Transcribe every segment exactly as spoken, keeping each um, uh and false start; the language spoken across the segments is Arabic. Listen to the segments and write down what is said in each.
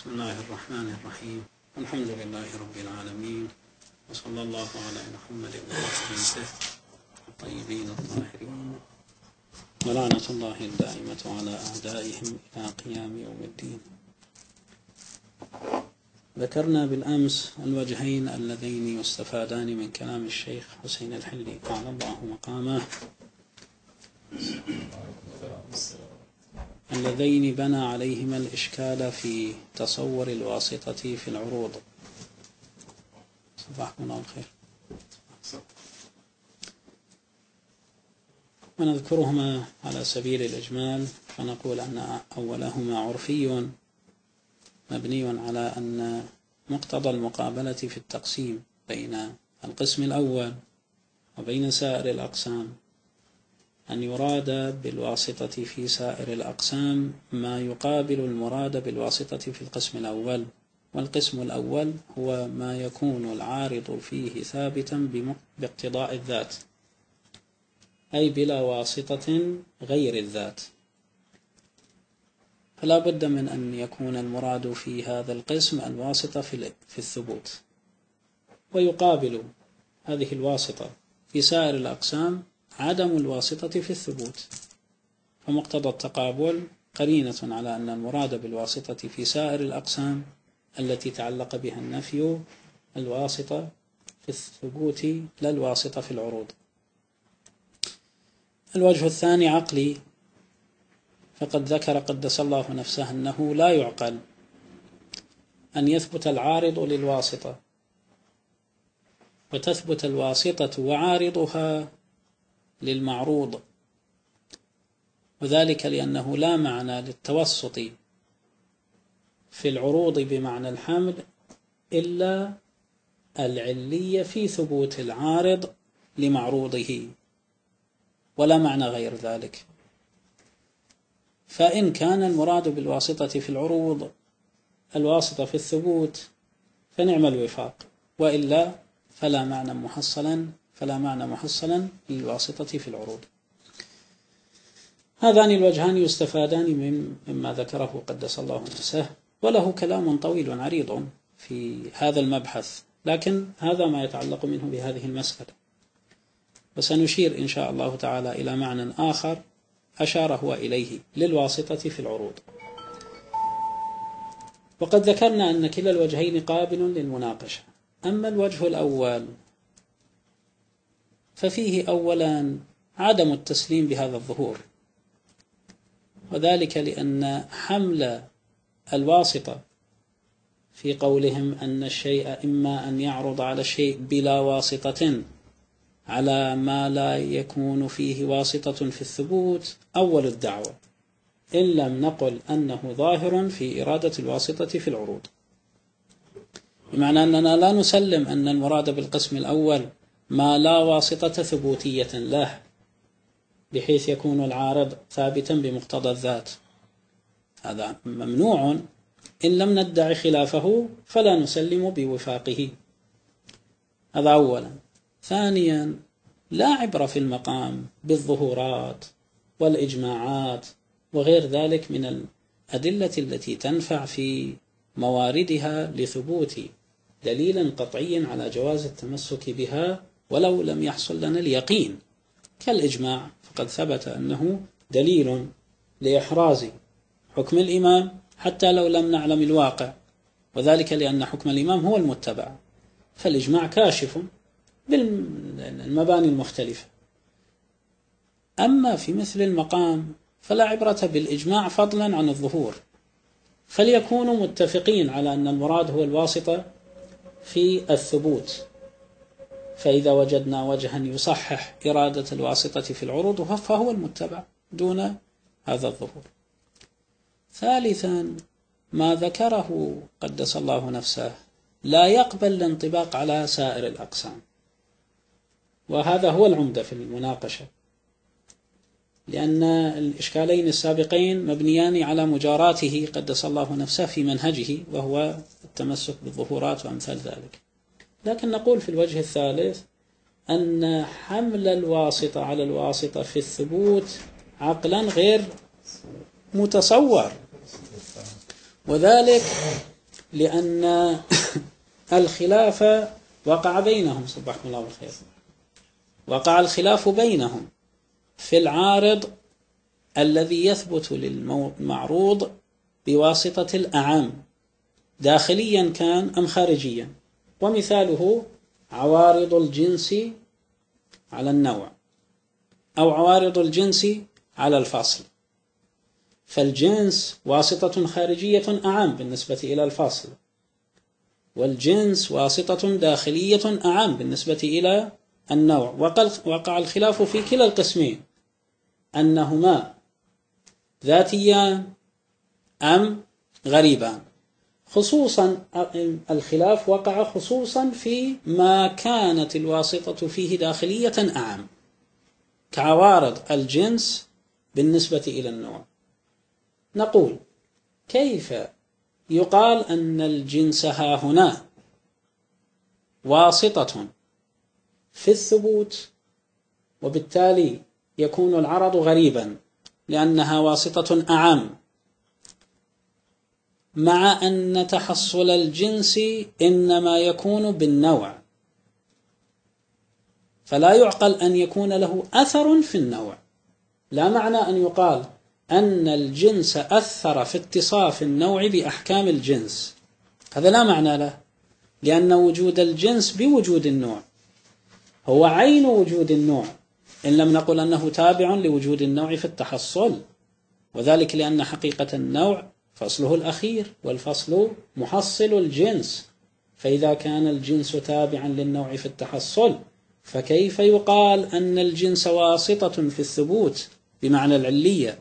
بسم الله الرحمن الرحيم. الحمد لله رب العالمين، وصلى الله على محمد وآله الطيبين الطاهرين، ولعنة الله الدائمة على أعدائهم إلى قيام يوم الدين. ذكرنا بالأمس الوجهين اللذين يستفادان من كلام الشيخ حسين الحلي أعلى الله مقامه، اللذين بنى عليهما الإشكال في تصور الواسطة في العروض. صباحكم الله الخير. ونذكرهما على سبيل الإجمال، فنقول أن أولهما عرفي مبني على أن مقتضى المقابلة في التقسيم بين القسم الأول وبين سائر الأقسام أن يراد بالواسطة في سائر الأقسام ما يقابل المراد بالواسطة في القسم الأول، والقسم الأول هو ما يكون العارض فيه ثابتا باقتضاء الذات، أي بلا واسطة غير الذات. فلا بد من أن يكون المراد في هذا القسم الواسطة في الثبوت، ويقابل هذه الواسطة في سائر الأقسام عدم الواسطة في الثبوت. فمقتضى التقابل قرينة على أن المراد بالواسطة في سائر الأقسام التي تعلق بها النفي الواسطة في الثبوت لا الواسطة في العروض. الوجه الثاني عقلي، فقد ذكر قدس الله نفسه أنه لا يعقل أن يثبت العارض للواسطة وتثبت الواسطة وعارضها للمعروض، وذلك لأنه لا معنى للتوسط في العروض بمعنى الحمل إلا العلية في ثبوت العارض لمعروضه، ولا معنى غير ذلك. فإن كان المراد بالواسطة في العروض الواسطة في الثبوت فنعم الوفاق، وإلا فلا معنى محصلا فلا معنى محصلا للواسطة في العروض. هذان الوجهان يستفادان من مما ذكره قدس الله نفسه، وله كلام طويل عريض في هذا المبحث، لكن هذا ما يتعلق منه بهذه المسألة. وسنشير إن شاء الله تعالى إلى معنى آخر أشار هو إليه للواسطة في العروض. وقد ذكرنا أن كلا الوجهين قابل للمناقشة. أما الوجه الأول ففيه أولا عدم التسليم بهذا الظهور، وذلك لأن حمل الواسطة في قولهم أن الشيء إما أن يعرض على الشيء بلا واسطة على ما لا يكون فيه واسطة في الثبوت أول الدعوة، إن لم نقل أنه ظاهر في إرادة الواسطة في العروض، بمعنى أننا لا نسلم أن المراد بالقسم الأول ما لا واسطة ثبوتية له بحيث يكون العارض ثابتا بمقتضى الذات. هذا ممنوع، إن لم ندعي خلافه فلا نسلم بوفاقه. هذا أولا. ثانيا، لا عبرة في المقام بالظهورات والإجماعات وغير ذلك من الأدلة التي تنفع في مواردها لثبوت دليل قطعي على جواز التمسك بها ولو لم يحصل لنا اليقين، كالإجماع، فقد ثبت أنه دليل لإحراز حكم الإمام حتى لو لم نعلم الواقع، وذلك لأن حكم الإمام هو المتبع، فالإجماع كاشف بالمباني المختلفة. أما في مثل المقام فلا عبرة بالإجماع فضلا عن الظهور، فليكونوا متفقين على أن المراد هو الواسطة في الثبوت، فإذا وجدنا وجها يصحح إرادة الواسطة في العروض فهو المتبع دون هذا الظهور. ثالثا، ما ذكره قدس الله نفسه لا يقبل الانطباق على سائر الأقسام، وهذا هو العمدة في المناقشة، لأن الإشكالين السابقين مبنيان على مجاراته قدس الله نفسه في منهجه، وهو التمسك بالظهورات وأمثال ذلك. لكن نقول في الوجه الثالث أن حمل الواسطة على الواسطة في الثبوت عقلا غير متصور، وذلك لأن الخلاف وقع بينهم، صبحكم الله بالخير، وقع الخلاف بينهم في العارض الذي يثبت للمعروض بواسطة الأعم داخليا كان أم خارجيا. ومثاله عوارض الجنس على النوع أو عوارض الجنس على الفصل. فالجنس واسطة خارجية أعم بالنسبة إلى الفصل، والجنس واسطة داخلية أعم بالنسبة إلى النوع. وقع الخلاف في كلا القسمين، أنهما ذاتيان أم غريبان. خصوصا الخلاف وقع خصوصا في ما كانت الواسطة فيه داخلية أعم، كعوارض الجنس بالنسبة إلى النوع. نقول كيف يقال أن الجنس ها هنا واسطة في الثبوت، وبالتالي يكون العرض غريبا لأنها واسطة أعم، مع أن تحصل الجنس إنما يكون بالنوع، فلا يعقل أن يكون له أثر في النوع. لا معنى أن يقال أن الجنس أثر في اتصاف النوع بأحكام الجنس، هذا لا معنى له، لأن وجود الجنس بوجود النوع هو عين وجود النوع، إن لم نقل أنه تابع لوجود النوع في التحصل، وذلك لأن حقيقة النوع فصله الأخير، والفصل محصل الجنس. فإذا كان الجنس تابعا للنوع في التحصل، فكيف يقال أن الجنس واسطة في الثبوت بمعنى العلية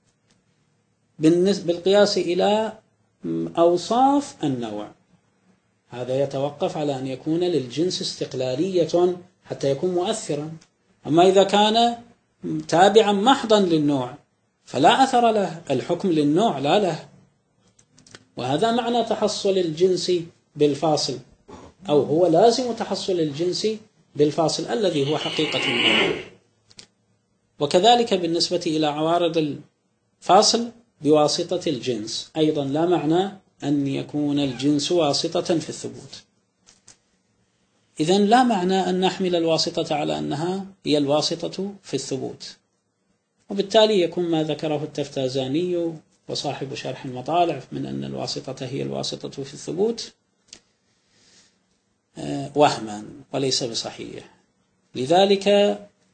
بالقياس إلى أوصاف النوع؟ هذا يتوقف على أن يكون للجنس استقلالية حتى يكون مؤثرا. أما إذا كان تابعا محضا للنوع فلا أثر له، الحكم للنوع لا له. وهذا معنى تحصل الجنس بالفاصل، أو هو لازم تحصل الجنس بالفاصل الذي هو حقيقة النوع. وكذلك بالنسبة إلى عوارض الفاصل بواسطة الجنس أيضا لا معنى أن يكون الجنس واسطة في الثبوت. إذن لا معنى أن نحمل الواسطة على أنها هي الواسطة في الثبوت، وبالتالي يكون ما ذكره التفتازاني وصاحب شرح المطالع من أن الواسطة هي الواسطة في الثبوت وهما وليس بصحيح. لذلك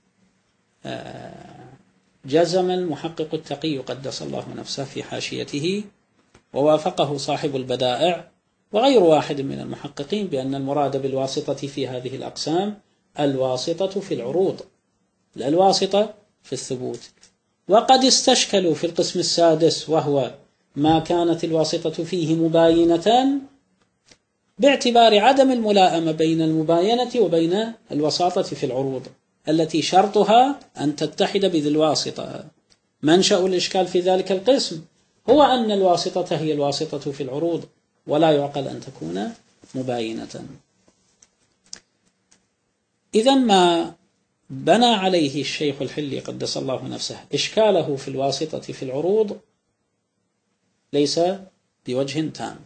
جزم المحقق التقي قدس الله نفسه في حاشيته، ووافقه صاحب البدائع وغير واحد من المحققين، بأن المراد بالواسطة في هذه الأقسام الواسطة في العروض لا الواسطة في الثبوت. وقد استشكلوا في القسم السادس، وهو ما كانت الواسطة فيه مباينة، باعتبار عدم الملائمة بين المباينة وبين الوساطة في العروض التي شرطها أن تتحد بذي الواسطة. منشأ الإشكال في ذلك القسم هو أن الواسطة هي الواسطة في العروض، ولا يعقل أن تكون مباينة. إذن ما بنى عليه الشيخ الحلي قدس الله نفسه إشكاله في الواسطة في العروض ليس بوجه تام،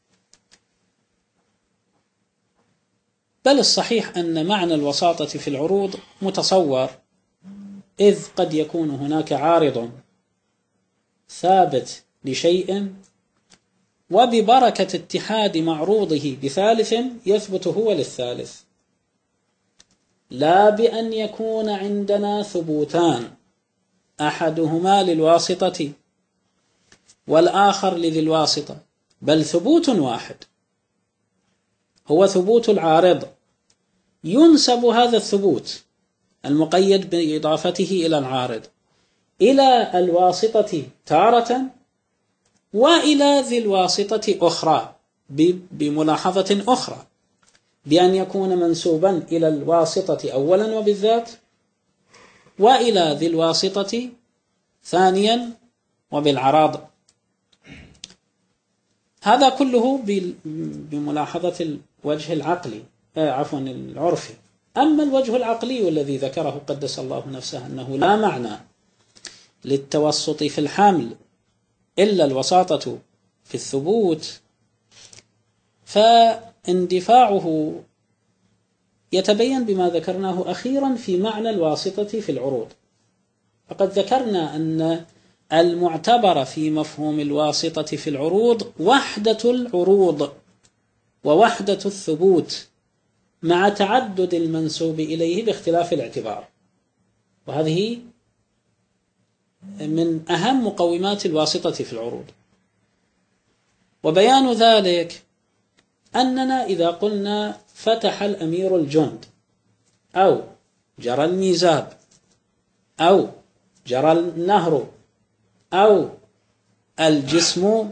بل الصحيح أن معنى الوساطة في العروض متصور، إذ قد يكون هناك عارض ثابت لشيء، وببركة اتحاد معروضه بثالث يثبت هو للثالث، لا بأن يكون عندنا ثبوتان أحدهما للواسطة والآخر لذي الواسطة، بل ثبوت واحد هو ثبوت العارض، ينسب هذا الثبوت المقيد بإضافته إلى العارض إلى الواسطة تارة وإلى ذي الواسطة أخرى، بملاحظة أخرى، بأن يكون منسوبا إلى الواسطة أولا وبالذات، وإلى ذي الواسطة ثانيا وبالعراض. هذا كله بملاحظة الوجه العقلي آه عفوا العرفي. أما الوجه العقلي الذي ذكره قدس الله نفسه أنه لا معنى للتوسط في الحمل إلا الوساطة في الثبوت، فاندفاعه يتبين بما ذكرناه أخيرا في معنى الواسطة في العروض. فقد ذكرنا أن المعتبر في مفهوم الواسطة في العروض وحدة العروض ووحدة الثبوت مع تعدد المنسوب إليه باختلاف الاعتبار، وهذه من أهم مقومات الواسطة في العروض. وبيان ذلك أننا إذا قلنا فتح الأمير الجند أو جرى الميزاب أو جرى النهر أو الجسم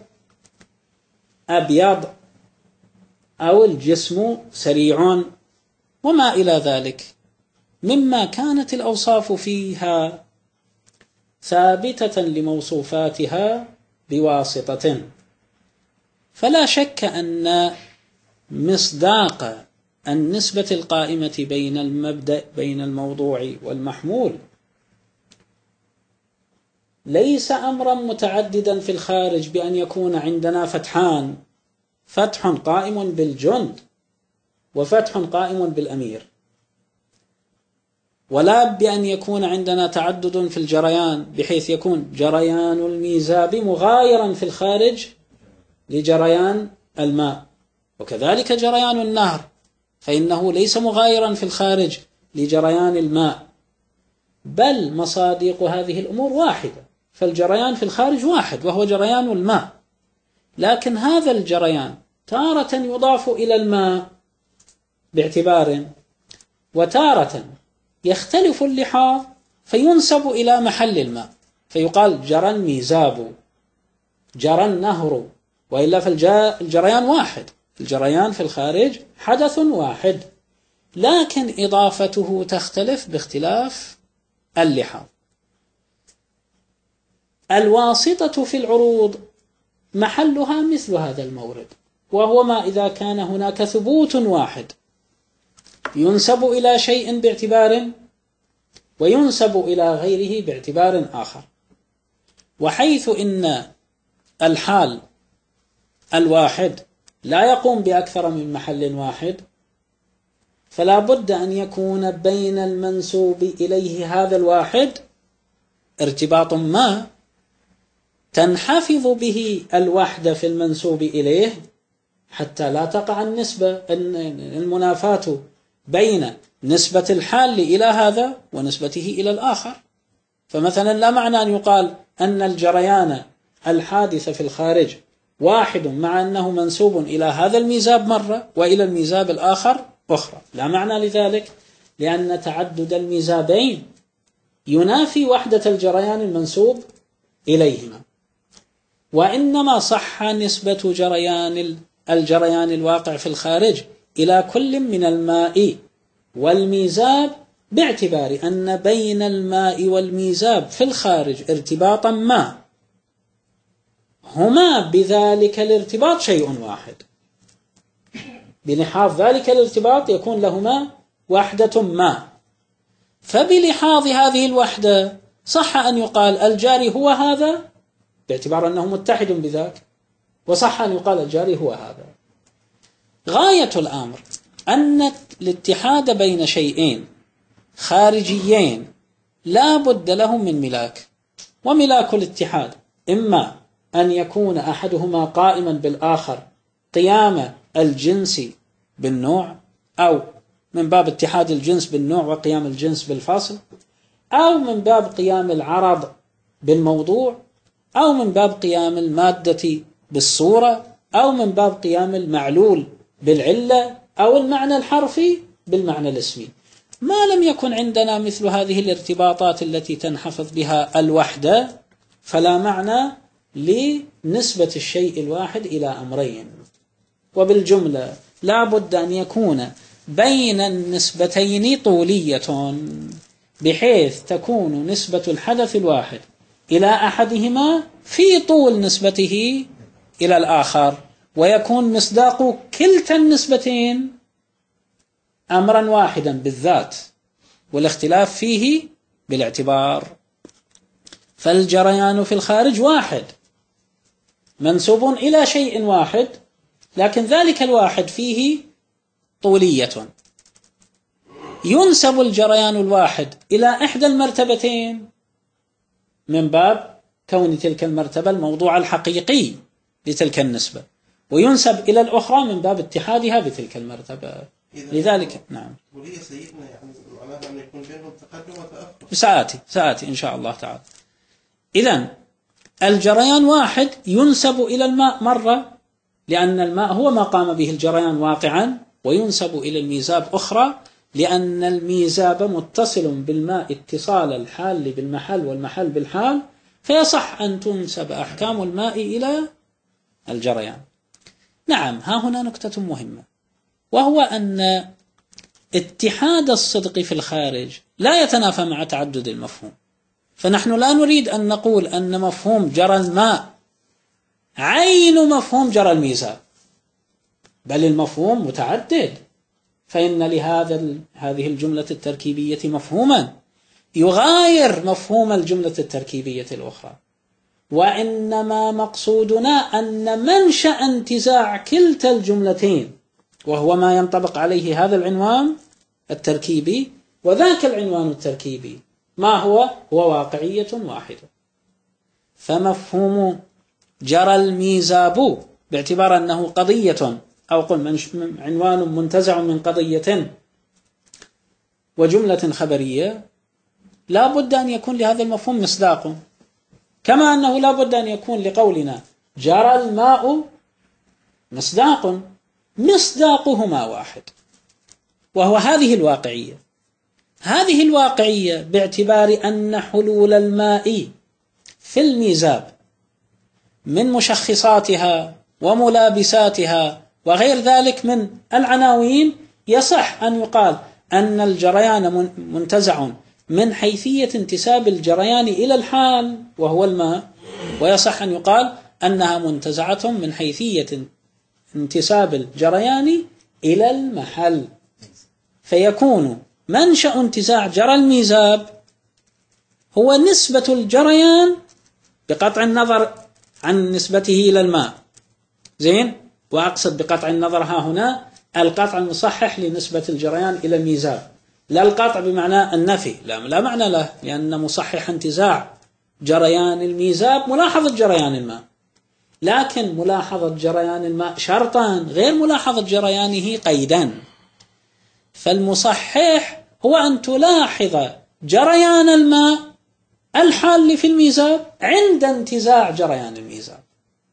أبيض أو الجسم سريع وما إلى ذلك مما كانت الأوصاف فيها ثابتة لموصوفاتها بواسطة، فلا شك أن مصداق النسبة القائمة بين المبدأ بين الموضوع والمحمول ليس أمرا متعددا في الخارج بأن يكون عندنا فتحان، فتح قائم بالجند وفتح قائم بالأمير، ولا بأن يكون عندنا تعدد في الجريان بحيث يكون جريان الميزاب مغايرا في الخارج لجريان الماء، وكذلك جريان النهر فإنه ليس مغايرا في الخارج لجريان الماء، بل مصادق هذه الأمور واحدة، فالجريان في الخارج واحد وهو جريان الماء، لكن هذا الجريان تارة يضاف إلى الماء باعتبار، وتارة يختلف اللحاظ فينسب إلى محل الماء فيقال جرى الميزاب جرى النهر، وإلا فالجريان واحد، الجريان في الخارج حدث واحد، لكن إضافته تختلف باختلاف اللحاظ. الواسطة في العروض محلها مثل هذا المورد، وهو ما إذا كان هناك ثبوت واحد ينسب إلى شيء باعتبار وينسب إلى غيره باعتبار آخر، وحيث إن الحال الواحد لا يقوم بأكثر من محل واحد فلا بد أن يكون بين المنسوب إليه هذا الواحد ارتباط ما تنحفظ به الوحدة في المنسوب إليه حتى لا تقع النسبة المنافاة بين نسبة الحال إلى هذا ونسبته إلى الآخر. فمثلا لا معنى أن يقال أن الجريان الحادث في الخارج واحد مع أنه منسوب إلى هذا الميزاب مرة وإلى الميزاب الآخر أخرى، لا معنى لذلك، لأن تعدد الميزابين ينافي وحدة الجريان المنسوب إليهما، وإنما صح نسبة جريان الجريان الواقع في الخارج إلى كل من الماء والميزاب باعتبار أن بين الماء والميزاب في الخارج ارتباطا ما هما بذلك الارتباط شيء واحد، بلحاظ ذلك الارتباط يكون لهما وحدة ما، فبلحاظ هذه الوحدة صح أن يقال الجاري هو هذا باعتبار أنه متحد بذاك، وصح أن يقال الجاري هو هذا. غاية الأمر أن الاتحاد بين شيئين خارجيين لا بد له من ملاك، وملاك الاتحاد إما أن يكون أحدهما قائما بالآخر قيام الجنس بالنوع، أو من باب اتحاد الجنس بالنوع وقيام الجنس بالفاصل، أو من باب قيام العرض بالموضوع، أو من باب قيام المادة بالصورة، أو من باب قيام المعلول بالعلة، أو المعنى الحرفي بالمعنى الاسمي. ما لم يكن عندنا مثل هذه الارتباطات التي تنحفظ بها الوحدة فلا معنى لنسبة الشيء الواحد إلى أمرين. وبالجملة لا بد أن يكون بين النسبتين طولية بحيث تكون نسبة الحدث الواحد إلى أحدهما في طول نسبته إلى الآخر، ويكون مصداق كلتا النسبتين أمرا واحدا بالذات والاختلاف فيه بالاعتبار. فالجريان في الخارج واحد منسوب إلى شيء واحد لكن ذلك الواحد فيه طولية، ينسب الجريان الواحد إلى إحدى المرتبتين من باب كون تلك المرتبة الموضوع الحقيقي لتلك النسبة، وينسب إلى الأخرى من باب اتحادها بتلك المرتبة. لذلك نعم ولي سيدنا يعني معناها أن يكون بينهم تقدم وتأخر. سآتي سآتي إن شاء الله تعالى. إذن الجريان واحد ينسب إلى الماء مرة لأن الماء هو ما قام به الجريان واقعا، وينسب إلى الميزاب أخرى لأن الميزاب متصل بالماء اتصال الحال بالمحل والمحل بالحال، فيصح أن تنسب أحكام الماء إلى الجريان. نعم، ها هنا نكتة مهمة، وهو أن اتحاد الصدق في الخارج لا يتنافى مع تعدد المفهوم. فنحن لا نريد أن نقول أن مفهوم جرى الماء عين مفهوم جرى الميزاب، بل المفهوم متعدد، فإن لهذا هذه الجملة التركيبية مفهوما يغاير مفهوم الجملة التركيبية الأخرى، وإنما مقصودنا أن منشأ انتزاع كلتا الجملتين، وهو ما ينطبق عليه هذا العنوان التركيبي وذاك العنوان التركيبي، ما هو؟ هو واقعية واحدة. فمفهوم جرى الميزاب باعتبار أنه قضية أو قل عنوان منتزع من قضية وجملة خبرية، لا بد أن يكون لهذا المفهوم مصداق، كما أنه لا بد أن يكون لقولنا جرى الماء مصداق، مصداقهما واحد، وهو هذه الواقعية. هذه الواقعية باعتبار أن حلول الماء في الميزاب من مشخصاتها وملابساتها وغير ذلك من العناوين، يصح أن يقال أن الجريان منتزع من حيثية انتساب الجريان إلى الحال وهو الماء، ويصح أن يقال أنها منتزعة من حيثية انتساب الجريان إلى المحل، فيكون منشأ انتزاع جرى الميزاب هو نسبة الجريان بقطع النظر عن نسبته إلى الماء. زين، وأقصد بقطع النظر ها هنا القطع المصحح لنسبة الجريان إلى الميزاب، لا القطع بمعنى النفي، لا, لا معنى له، لأن مصحح انتزاع جريان الميزاب ملاحظة جريان الماء، لكن ملاحظة جريان الماء شرطا غير ملاحظة جريانه قيدا. فالمصحح هو أن تلاحظ جريان الماء الحال في الميزاب عند انتزاع جريان الميزاب.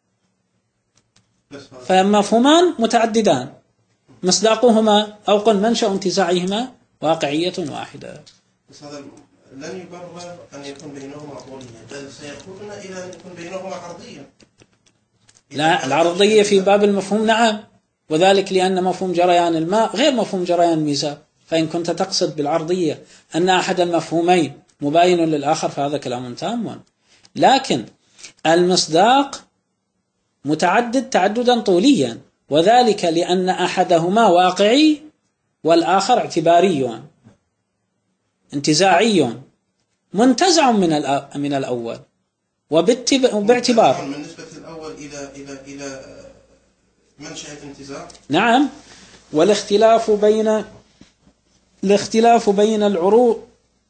فمفهومان متعددان مصداقهما أو قل منشأ انتزاعهما واقعية واحدة. بس هذا لن يبرر أن يكون بينهما عضوية، بل سيقودنا إلى أن يكون بينهما عرضية. لا، العرضية في باب المفهوم نعم، وذلك لأن مفهوم جريان الماء غير مفهوم جريان الميزاب، فإن كنت تقصد بالعرضية أن أحد المفهومين مباين للآخر فهذا كلام تام. لكن المصداق متعدد تعددا طوليا، وذلك لأن أحدهما واقعي والآخر اعتباري انتزاعي منتزع من من الأول وباعتبار من نسبة الأول إلى إلى إلى منشأ الانتزاع. نعم، والاختلاف بين الاختلاف بين العروض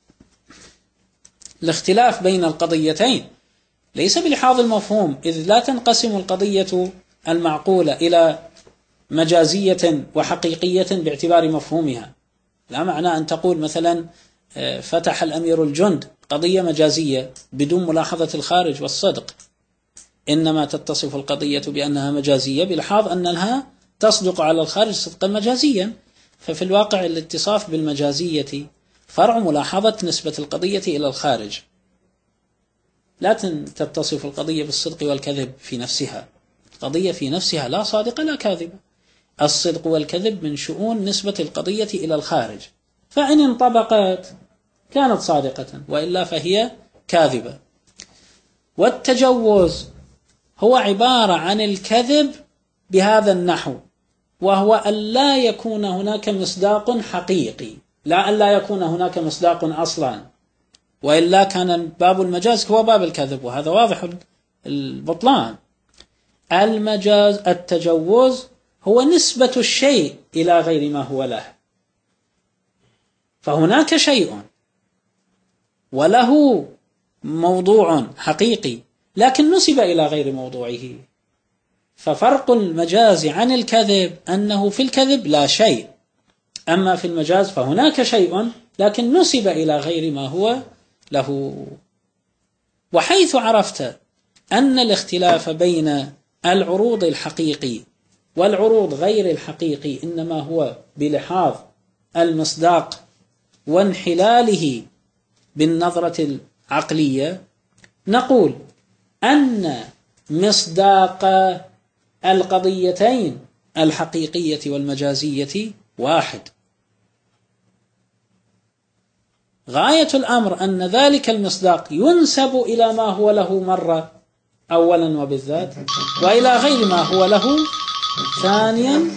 الاختلاف بين القضيتين ليس بلحاظ المفهوم، إذ لا تنقسم القضية المعقولة إلى مجازية وحقيقية باعتبار مفهومها. لا معنى أن تقول مثلا فتح الأمير الجند قضية مجازية بدون ملاحظة الخارج والصدق، إنما تتصف القضية بأنها مجازية بلحاظ أنها تصدق على الخارج صدقا مجازيا. ففي الواقع الاتصاف بالمجازية فرع ملاحظة نسبة القضية إلى الخارج، لا تتصف القضية بالصدق والكذب في نفسها. قضية في نفسها لا صادقة لا كاذبة، الصدق والكذب من شؤون نسبة القضية إلى الخارج، فإن انطبقت كانت صادقة وإلا فهي كاذبة. والتجوز هو عبارة عن الكذب بهذا النحو، وهو أن لا يكون هناك مصداق حقيقي، لا أن لا يكون هناك مصداق أصلا، وإلا كان باب المجاز هو باب الكذب، وهذا واضح البطلان. المجاز التجوز هو نسبة الشيء إلى غير ما هو له. فهناك شيء وله موضوع حقيقي لكن نسب إلى غير موضوعه. ففرق المجاز عن الكذب أنه في الكذب لا شيء، أما في المجاز فهناك شيء لكن نسب إلى غير ما هو له. وحيث عرفت أن الاختلاف بين العروض الحقيقي والعروض غير الحقيقي إنما هو بلحاظ المصداق وانحلاله بالنظرة العقلية، نقول أن مصداق القضيتين الحقيقية والمجازية واحد. غاية الأمر أن ذلك المصداق ينسب إلى ما هو له مرة أولا وبالذات، وإلى غير ما هو له ثانيا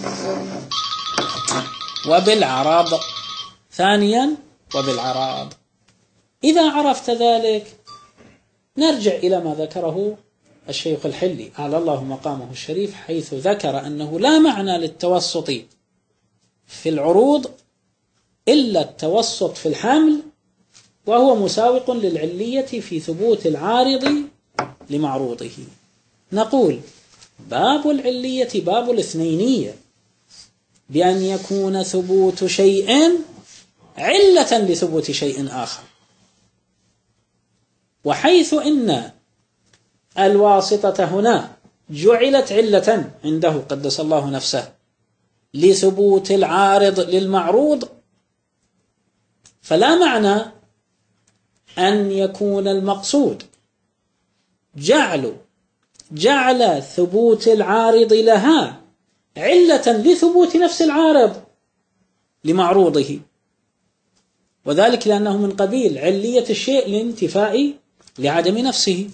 وبالعرض ثانيا وبالعرض. إذا عرفت ذلك نرجع إلى ما ذكره الشيخ الحلي أعلى الله مقامه الشريف، حيث ذكر أنه لا معنى للتوسط في العروض إلا التوسط في الحمل، وهو مساوق للعلية في ثبوت العارض لمعروضه. نقول باب العلية باب الاثنينية، بأن يكون ثبوت شيء علة لثبوت شيء آخر. وحيث إن الواسطة هنا جعلت علة عنده قدس الله نفسه لثبوت العارض للمعروض، فلا معنى أن يكون المقصود جعل جعل ثبوت العارض لها علة لثبوت نفس العارض لمعروضه، وذلك لأنه من قبيل علية الشيء لانتفاء لعدم نفسه.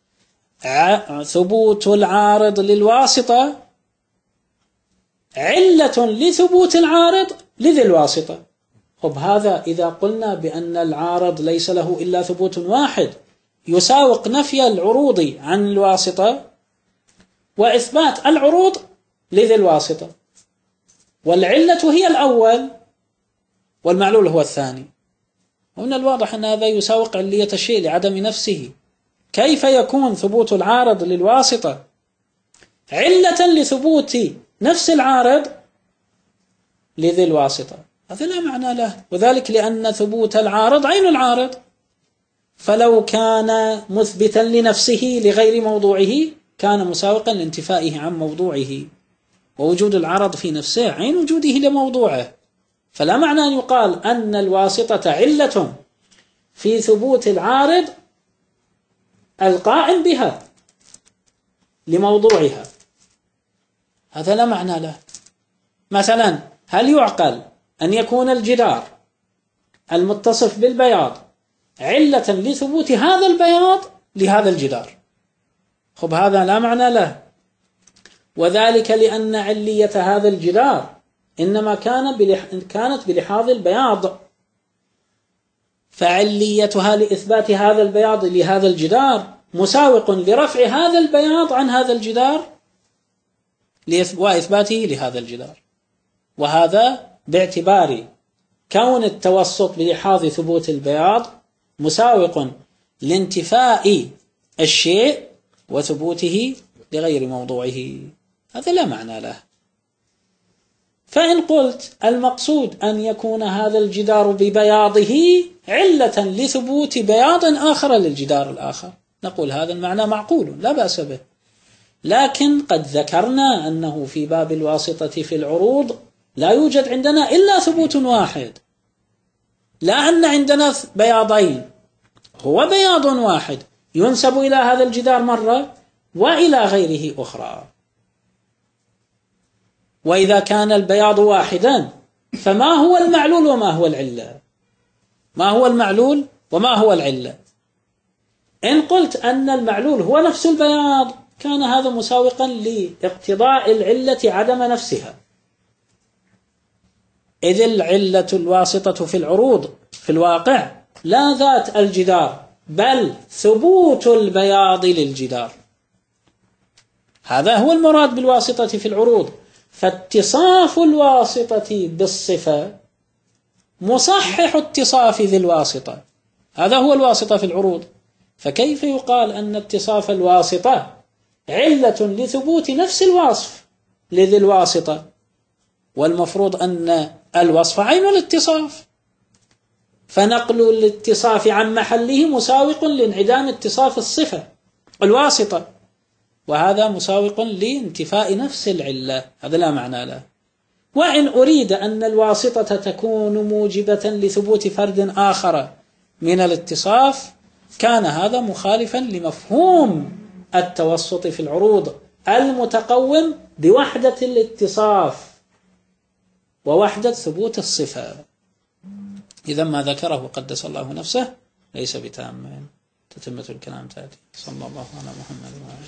ثبوت العارض للواسطة علة لثبوت العارض لذي الواسطة. خب هذا إذا قلنا بأن العارض ليس له إلا ثبوت واحد يساوق نفي العروض عن الواسطة وإثبات العروض لذي الواسطة، والعلة هي الأول والمعلول هو الثاني. ومن الواضح أن هذا يساوق علية الشيء لعدم نفسه. كيف يكون ثبوت العارض للواسطة علة لثبوت نفس العارض لذي الواسطة؟ هذا لا معنى له، وذلك لأن ثبوت العارض عين العارض، فلو كان مثبتا لنفسه لغير موضوعه كان مساوقا لانتفائه عن موضوعه، ووجود العرض في نفسه عين وجوده لموضوعه. فلا معنى أن يقال أن الواسطة علة في ثبوت العارض القائم بها لموضوعها، هذا لا معنى له. مثلا هل يعقل أن يكون الجدار المتصف بالبياض علة لثبوت هذا البياض لهذا الجدار؟ خب هذا لا معنى له، وذلك لأن علية هذا الجدار إنما كان بلح... كانت بلحاظ البياض، فعليتها لإثبات هذا البياض لهذا الجدار مساوق لرفع هذا البياض عن هذا الجدار وإثباته لهذا الجدار. وهذا باعتبار كون التوسط بلحاظ ثبوت البياض مساوق لانتفاء الشيء وثبوته لغير موضوعه، هذا لا معنى له. فإن قلت المقصود أن يكون هذا الجدار ببياضه علة لثبوت بياض آخر للجدار الآخر، نقول هذا المعنى معقول لا بأس به. لكن قد ذكرنا أنه في باب الواسطة في العروض لا يوجد عندنا إلا ثبوت واحد، لا أن عندنا بياضين، هو بياض واحد ينسب إلى هذا الجدار مرة وإلى غيره أخرى. وإذا كان البياض واحدا فما هو المعلول وما هو العلة؟ ما هو المعلول وما هو العلة؟ إن قلت أن المعلول هو نفس البياض كان هذا مساوقا لاقتضاء العلة عدم نفسها، إذ العلة الواسطة في العروض في الواقع لا ذات الجدار بل ثبوت البياض للجدار. هذا هو المراد بالواسطة في العروض. فاتصاف الواسطة بالصفة مصحح اتصاف ذي الواسطة، هذا هو الواسطة في العروض. فكيف يقال أن اتصاف الواسطة علة لثبوت نفس الوصف لذي الواسطة، والمفروض أن الوصف عين الاتصاف، فنقل الاتصاف عن محله مساوق لانعدام اتصاف الصفة الواسطة، وهذا مساوق لانتفاء نفس العلة، هذا لا معنى له. وإن أريد أن الواسطة تكون موجبة لثبوت فرد آخر من الاتصاف كان هذا مخالفا لمفهوم التوسط في العروض المتقوم بوحدة الاتصاف ووحدة ثبوت الصفة. إذا ما ذكره قدس الله نفسه ليس بتام. تتمة الكلام تأتي. صلى الله على محمد وعلى